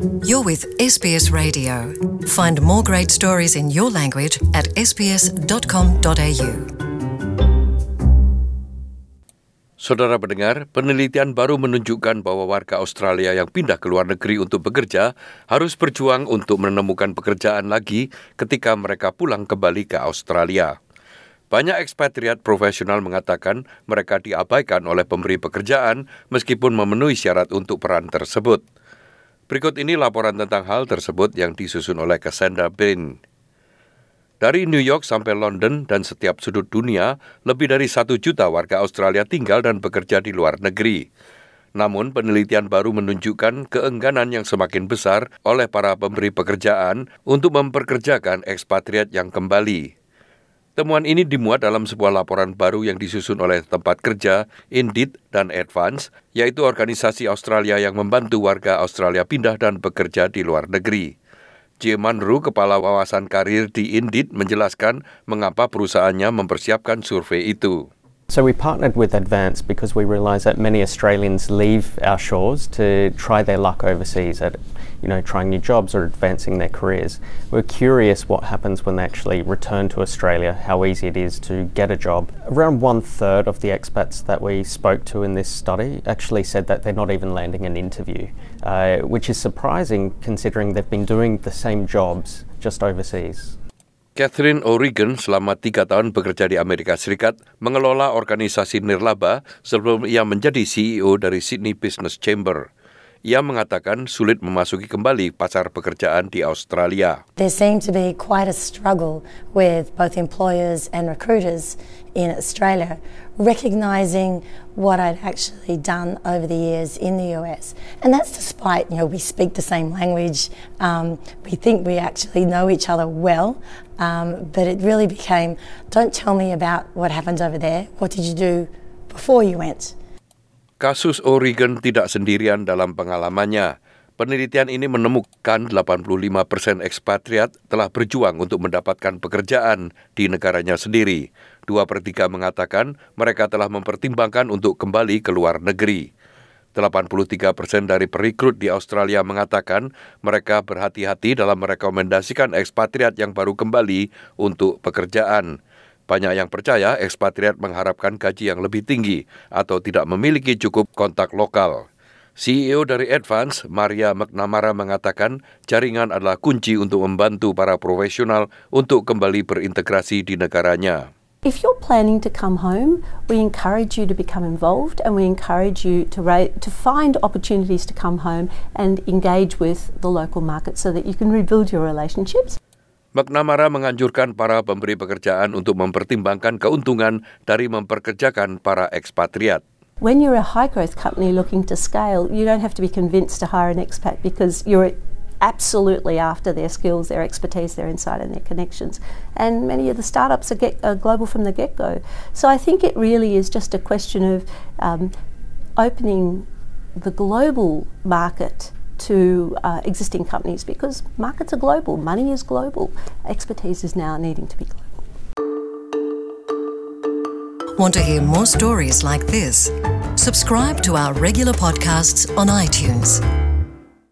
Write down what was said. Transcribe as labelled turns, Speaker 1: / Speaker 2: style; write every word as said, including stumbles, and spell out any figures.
Speaker 1: You're with S B S Radio. Find more great stories in your language at s b s dot com dot a u.
Speaker 2: Saudara pendengar, penelitian baru menunjukkan bahwa warga Australia yang pindah ke luar negeri untuk bekerja harus berjuang untuk menemukan pekerjaan lagi ketika mereka pulang kembali ke Australia. Banyak ekspatriat profesional mengatakan mereka diabaikan oleh pemberi pekerjaan meskipun memenuhi syarat untuk peran tersebut. Berikut ini laporan tentang hal tersebut yang disusun oleh Cassandra Bain. Dari New York sampai London dan setiap sudut dunia, lebih dari satu juta warga Australia tinggal dan bekerja di luar negeri. Namun, penelitian baru menunjukkan keengganan yang semakin besar oleh para pemberi pekerjaan untuk memperkerjakan ekspatriat yang kembali. Temuan ini dimuat dalam sebuah laporan baru yang disusun oleh tempat kerja, Indeed dan Advance, yaitu organisasi Australia yang membantu warga Australia pindah dan bekerja di luar negeri. Jay Munro, kepala wawasan karir di Indeed, menjelaskan mengapa perusahaannya mempersiapkan survei itu.
Speaker 3: So we partnered with Advance because we realise that many Australians leave our shores to try their luck overseas at, you know, trying new jobs or advancing their careers. We're curious what happens when they actually return to Australia, how easy it is to get a job. Around one third of the expats that we spoke to in this study actually said that they're not even landing an interview, uh, which is surprising considering they've been doing the same jobs just overseas.
Speaker 2: Catherine O'Regan selama tiga tahun bekerja di Amerika Serikat mengelola organisasi nirlaba sebelum ia menjadi C E O dari Sydney Business Chamber. Ia mengatakan sulit memasuki kembali pasar pekerjaan di Australia.
Speaker 4: There seemed to be quite a struggle with both employers and recruiters in Australia, recognising what I'd actually done over the years in the U S. And that's despite, you know, we speak the same language, um, we think we actually know each other well, um, but it really became, don't tell me about what happened over there, what did you do before you went?
Speaker 2: Kasus O'Regan tidak sendirian dalam pengalamannya. Penelitian ini menemukan delapan puluh lima persen ekspatriat telah berjuang untuk mendapatkan pekerjaan di negaranya sendiri. Dua per tiga mengatakan mereka telah mempertimbangkan untuk kembali ke luar negeri. delapan puluh tiga persen dari perekrut di Australia mengatakan mereka berhati-hati dalam merekomendasikan ekspatriat yang baru kembali untuk pekerjaan. Banyak yang percaya ekspatriat mengharapkan gaji yang lebih tinggi atau tidak memiliki cukup kontak lokal. C E O dari Advance, Maria McNamara, mengatakan jaringan adalah kunci untuk membantu para profesional untuk kembali berintegrasi di negaranya.
Speaker 5: If you're planning to come home, we encourage you to become involved and we encourage you to ra- to find opportunities to come home and engage with the local market so that you can rebuild your relationships.
Speaker 2: McNamara menganjurkan para pemberi pekerjaan untuk mempertimbangkan keuntungan dari memperkerjakan para ekspatriat.
Speaker 5: When you're a high-growth company looking to scale, you don't have to be convinced to hire an expat because you're absolutely after their skills, their expertise, their insight and their connections. And many of the startups are, get, are global from the get-go. So I think it really is just a question of um, opening the global market to uh, existing companies because markets are global, money is global, expertise is now needing to be global.
Speaker 1: Want to hear more stories like this? Subscribe to our regular podcasts on iTunes.